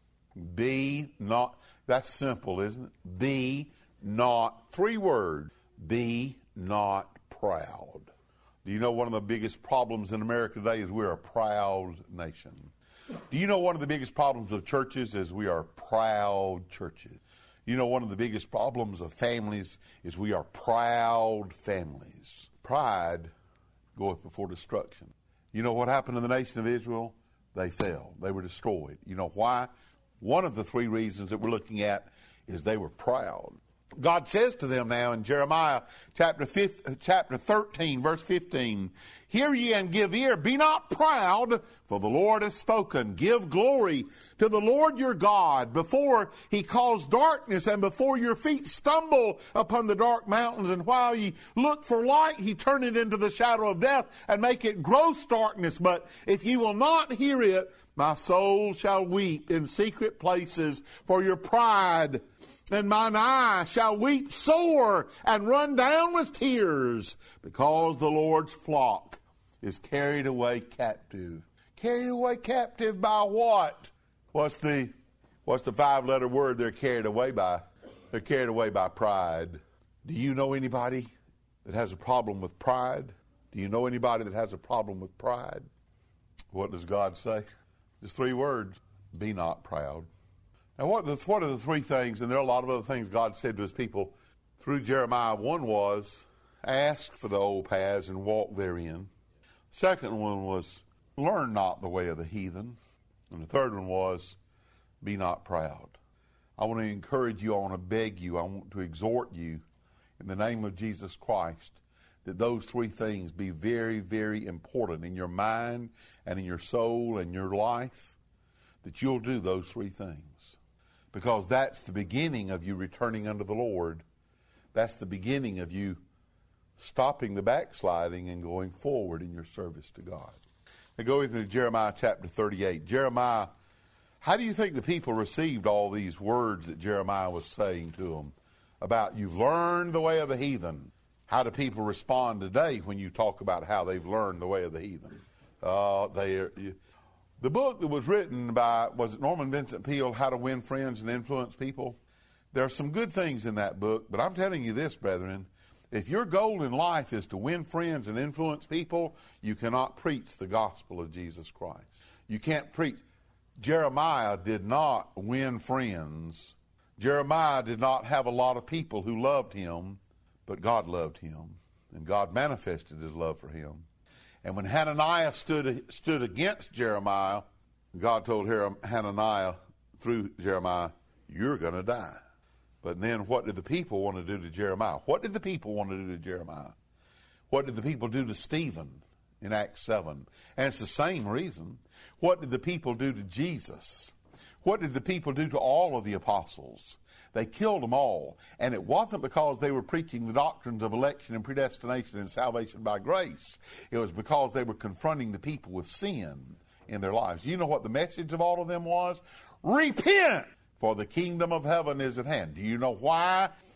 Be not, that's simple, isn't it? Be not, three words, be not proud. Do you know one of the biggest problems in America today is we're a proud nation? Do you know one of the biggest problems of churches is we are proud churches? You know one of the biggest problems of families is we are proud families. Pride goeth before destruction. You know what happened in the nation of Israel? They fell. They were destroyed. You know why? One of the three reasons that we're looking at is they were proud. God says to them now in Jeremiah chapter fifteen, chapter thirteen, verse fifteen, hear ye and give ear, be not proud, for the Lord hath spoken. Give glory to the Lord your God before he cause darkness and before your feet stumble upon the dark mountains. And while ye look for light, he turn it into the shadow of death and make it gross darkness. But if ye will not hear it, my soul shall weep in secret places for your pride. And mine eye shall weep sore and run down with tears, because the Lord's flock is carried away captive. Carried away captive by what? What's the what's the five-letter word they're carried away by? They're carried away by pride. Do you know anybody that has a problem with pride? Do you know anybody that has a problem with pride? What does God say? Just three words. Be not proud. Now, what, the, what are the three things, and there are a lot of other things God said to his people through Jeremiah. One was, ask for the old paths and walk therein. Second one was, learn not the way of the heathen. And the third one was, be not proud. I want to encourage you, I want to beg you, I want to exhort you in the name of Jesus Christ that those three things be very, very important in your mind and in your soul and your life, that you'll do those three things. Because that's the beginning of you returning unto the Lord. That's the beginning of you stopping the backsliding and going forward in your service to God. Now go with me to Jeremiah chapter thirty-eight. Jeremiah, how do you think the people received all these words that Jeremiah was saying to them about you've learned the way of the heathen? How do people respond today when you talk about how they've learned the way of the heathen? Uh, they are... You, The book that was written by, was it Norman Vincent Peale, How to Win Friends and Influence People? There are some good things in that book, but I'm telling you this, brethren, if your goal in life is to win friends and influence people, you cannot preach the gospel of Jesus Christ. You can't preach. Jeremiah did not win friends. Jeremiah did not have a lot of people who loved him, but God loved him, and God manifested his love for him. And when Hananiah stood stood against Jeremiah, God told Hananiah through Jeremiah, you're going to die. But then what did the people want to do to Jeremiah? What did the people want to do to Jeremiah? What did the people do to Stephen in Acts seven? And it's the same reason. What did the people do to Jesus? What did the people do to all of the apostles? They killed them all. And it wasn't because they were preaching the doctrines of election and predestination and salvation by grace. It was because they were confronting the people with sin in their lives. You know what the message of all of them was? Repent, for the kingdom of heaven is at hand. Do you know why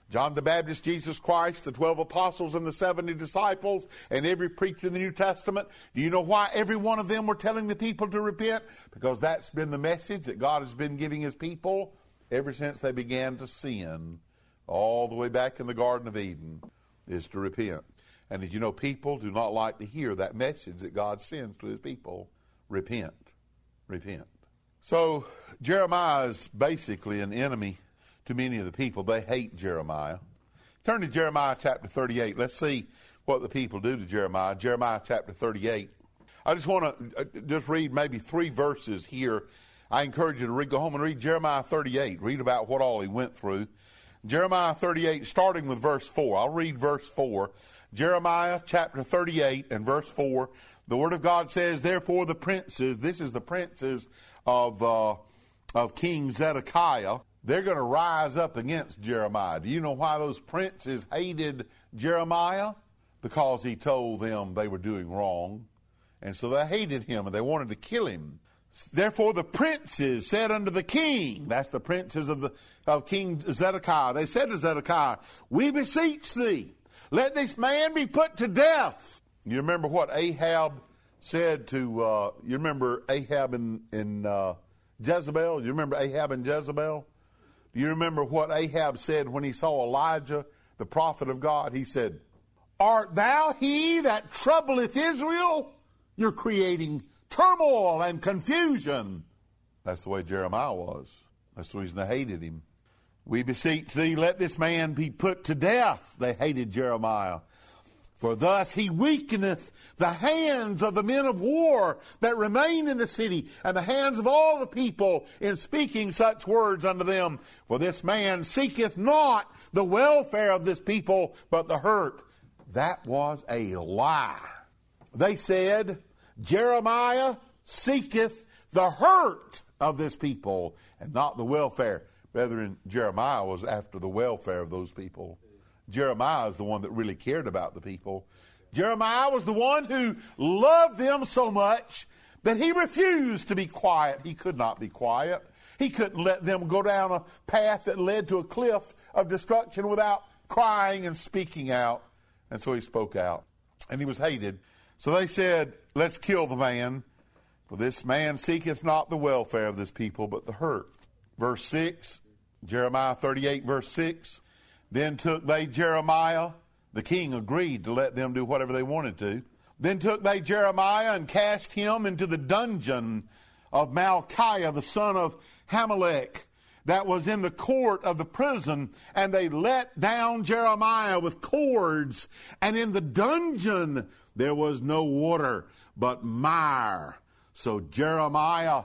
John the Baptist, Jesus Christ, the twelve apostles and the seventy disciples, and every preacher in the New Testament. Do you know why every one of them were telling the people to repent? Because that's been the message that God has been giving his people ever since they began to sin, all the way back in the Garden of Eden, is to repent. And did you know people do not like to hear that message that God sends to his people? Repent. Repent. So Jeremiah is basically an enemy to many of the people. They hate Jeremiah. Turn to Jeremiah chapter thirty-eight. Let's see what the people do to Jeremiah. Jeremiah chapter thirty-eight. I just want to just read maybe three verses here. I encourage you to read, go home and read Jeremiah thirty-eight. Read about what all he went through. Jeremiah thirty-eight, starting with verse four. I'll read verse four. Jeremiah chapter thirty-eight and verse four. The Word of God says, therefore the princes, this is the princes of, uh, of King Zedekiah, they're going to rise up against Jeremiah. Do you know why those princes hated Jeremiah? Because he told them they were doing wrong. And so they hated him and they wanted to kill him. Therefore the princes said unto the king, that's the princes of, the, of King Zedekiah, they said to Zedekiah, we beseech thee, let this man be put to death. You remember what Ahab said to, uh, you remember Ahab and, and uh, Jezebel? You remember Ahab and Jezebel? Do you remember what Ahab said when he saw Elijah, the prophet of God? He said, art thou he that troubleth Israel? You're creating turmoil and confusion. That's the way Jeremiah was. That's the reason they hated him. We beseech thee, let this man be put to death. They hated Jeremiah. For thus he weakeneth the hands of the men of war that remain in the city, and the hands of all the people in speaking such words unto them. For this man seeketh not the welfare of this people, but the hurt. That was a lie. They said, Jeremiah seeketh the hurt of this people, and not the welfare. Brethren, Jeremiah was after the welfare of those people. Jeremiah is the one that really cared about the people. Jeremiah was the one who loved them so much that he refused to be quiet. He could not be quiet. He couldn't let them go down a path that led to a cliff of destruction without crying and speaking out. And so he spoke out. And he was hated. So they said, let's kill the man, for this man seeketh not the welfare of this people, but the hurt. Verse six, Jeremiah thirty-eight, verse six. Then took they Jeremiah, the king agreed to let them do whatever they wanted to. Then took they Jeremiah and cast him into the dungeon of Malchiah, the son of Hamelech, that was in the court of the prison. And they let down Jeremiah with cords. And in the dungeon there was no water, but mire. So Jeremiah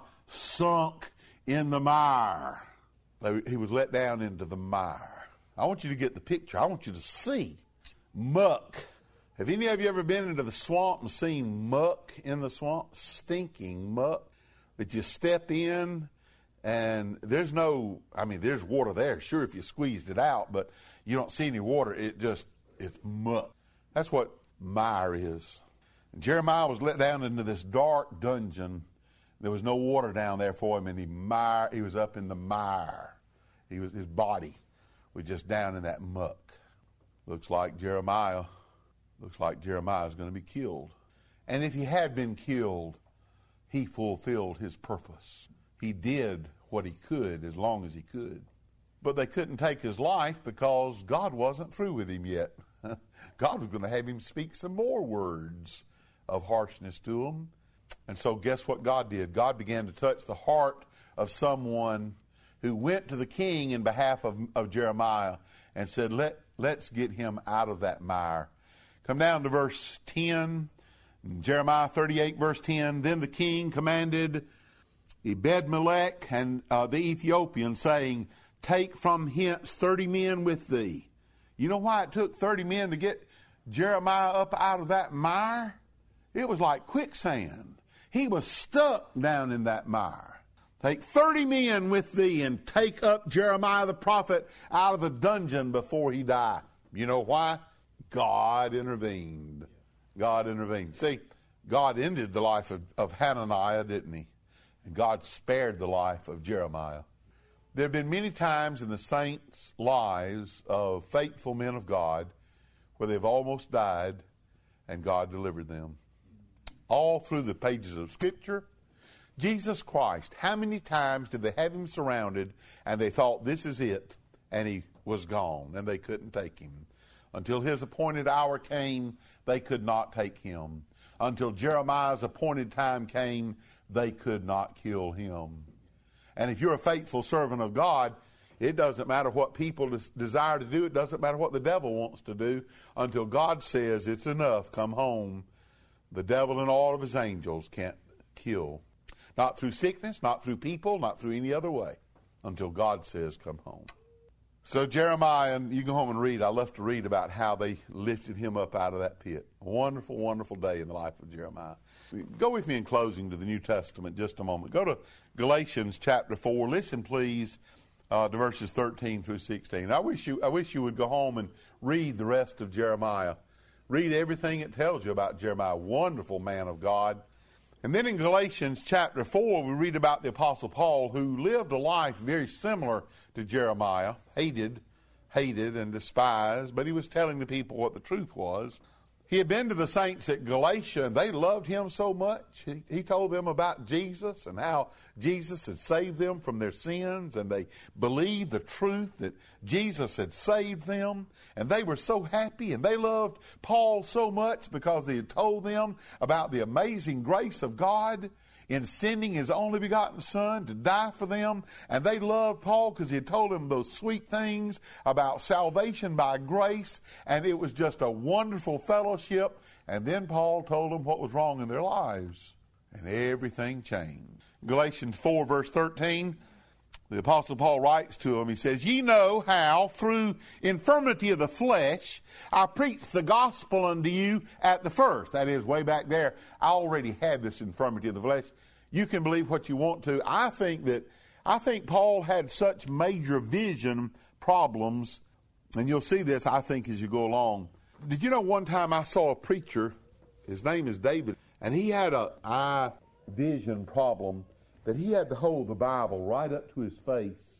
sunk in the mire. He was let down into the mire. I want you to get the picture. I want you to see muck. Have any of you ever been into the swamp and seen muck in the swamp? Stinking muck that you step in and there's no, I mean, there's water there. Sure, if you squeezed it out, but you don't see any water. It just, it's muck. That's what mire is. And Jeremiah was let down into this dark dungeon. There was no water down there for him, and he mire, he was up in the mire. He was, his body was just down in that muck. Looks like Jeremiah, looks like Jeremiah is going to be killed. And if he had been killed, he fulfilled his purpose. He did what he could as long as he could. But they couldn't take his life because God wasn't through with him yet. God was going to have him speak some more words of harshness to him. And so guess what God did? God began to touch the heart of someone who went to the king in behalf of, of Jeremiah and said, Let, let's get him out of that mire. Come down to verse ten, Jeremiah thirty-eight, verse ten. Then the king commanded Ebed-melech and uh, the Ethiopian, saying, Take from hence thirty men with thee. You know why it took thirty men to get Jeremiah up out of that mire? It was like quicksand. He was stuck down in that mire. Take thirty men with thee and take up Jeremiah the prophet out of the dungeon before he die. You know why? God intervened. God intervened. See, God ended the life of, of Hananiah, didn't he? And God spared the life of Jeremiah. There have been many times in the saints' lives of faithful men of God where they've almost died and God delivered them. All through the pages of Scripture, Jesus Christ, how many times did they have him surrounded and they thought this is it, and he was gone and they couldn't take him? Until his appointed hour came, they could not take him. Until Jeremiah's appointed time came, they could not kill him. And if you're a faithful servant of God, it doesn't matter what people des- desire to do. It doesn't matter what the devil wants to do. Until God says it's enough, come home, the devil and all of his angels can't kill. Not through sickness, not through people, not through any other way. Until God says come home. So Jeremiah, and you go home and read. I love to read about how they lifted him up out of that pit. A wonderful, wonderful day in the life of Jeremiah. Go with me in closing to the New Testament just a moment. Go to Galatians chapter four. Listen, please, uh, to verses thirteen through sixteen. I wish you, I wish you would go home and read the rest of Jeremiah. Read everything it tells you about Jeremiah. Wonderful man of God. And then in Galatians chapter four, we read about the Apostle Paul, who lived a life very similar to Jeremiah, hated, hated and despised, but he was telling the people what the truth was. He had been to the saints at Galatia, and they loved him so much. He, he told them about Jesus and how Jesus had saved them from their sins, and they believed the truth that Jesus had saved them, and they were so happy, and they loved Paul so much because he had told them about the amazing grace of God in sending his only begotten Son to die for them. And they loved Paul because he had told them those sweet things about salvation by grace, and it was just a wonderful fellowship. And then Paul told them what was wrong in their lives, and everything changed. Galatians four, verse thirteen, the Apostle Paul writes to them, he says, "Ye know how through infirmity of the flesh I preached the gospel unto you at the first." That is, way back there, I already had this infirmity of the flesh. You can believe what you want to. I think that, I think Paul had such major vision problems, and you'll see this, I think, as you go along. Did you know one time I saw a preacher, his name is David, and he had a eye vision problem that he had to hold the Bible right up to his face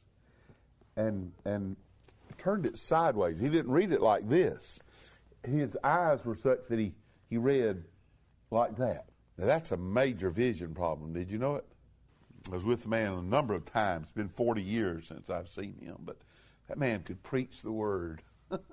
and and turned it sideways. He didn't read it like this. His eyes were such that he, he read like that. Now that's a major vision problem. Did you know it? I was with the man a number of times. It's been forty years since I've seen him, but that man could preach the word.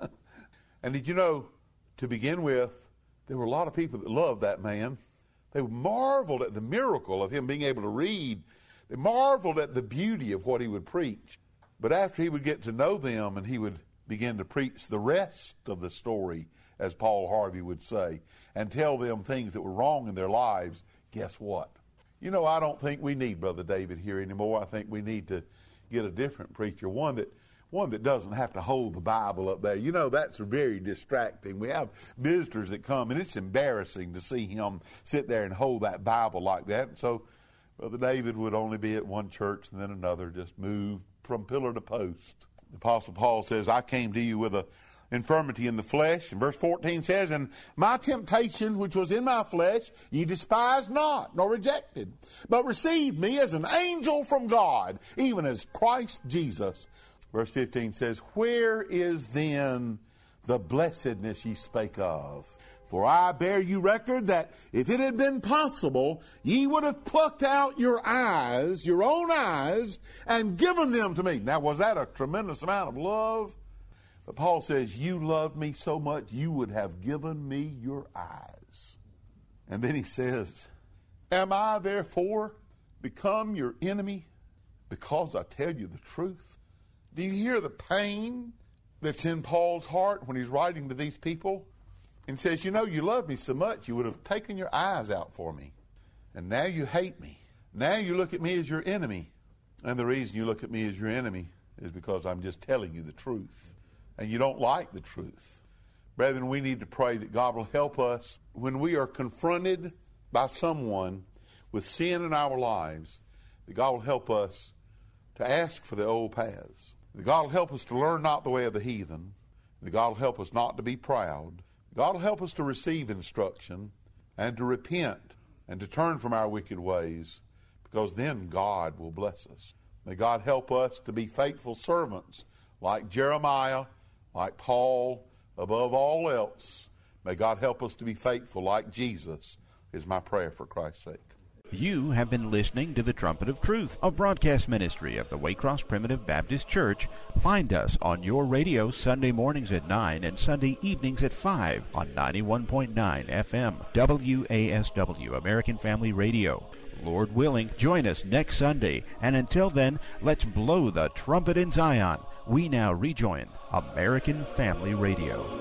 And did you know, to begin with, there were a lot of people that loved that man. They marveled at the miracle of him being able to read. They marveled at the beauty of what he would preach. But after he would get to know them and he would begin to preach the rest of the story, as Paul Harvey would say, and tell them things that were wrong in their lives, guess what? You know, I don't think we need Brother David here anymore. I think we need to get a different preacher, one that One that doesn't have to hold the Bible up there. You know, that's very distracting. We have visitors that come, and it's embarrassing to see him sit there and hold that Bible like that. And so Brother David would only be at one church and then another, just move from pillar to post. The Apostle Paul says, "I came to you with a infirmity in the flesh." And verse fourteen says, "And my temptation which was in my flesh ye despised not, nor rejected, but received me as an angel from God, even as Christ Jesus." Verse fifteen says, "Where is then the blessedness ye spake of? For I bear you record that if it had been possible, ye would have plucked out your eyes, your own eyes, and given them to me." Now, was that a tremendous amount of love? But Paul says, you loved me so much, you would have given me your eyes. And then he says, "Am I therefore become your enemy because I tell you the truth?" Do you hear the pain that's in Paul's heart when he's writing to these people? And says, you know, you loved me so much, you would have taken your eyes out for me. And now you hate me. Now you look at me as your enemy. And the reason you look at me as your enemy is because I'm just telling you the truth. And you don't like the truth. Brethren, we need to pray that God will help us when we are confronted by someone with sin in our lives, that God will help us to ask for the old paths. That God will help us to learn not the way of the heathen. That God will help us not to be proud. God will help us to receive instruction and to repent and to turn from our wicked ways, because then God will bless us. May God help us to be faithful servants like Jeremiah, like Paul, above all else. May God help us to be faithful like Jesus, is my prayer for Christ's sake. You have been listening to the Trumpet of Truth, a broadcast ministry of the Waycross Primitive Baptist Church. Find us on your radio Sunday mornings at nine and Sunday evenings at five on ninety-one point nine F M, W A S W, American Family Radio. Lord willing, join us next Sunday, and until then, let's blow the trumpet in Zion. We now rejoin American Family Radio.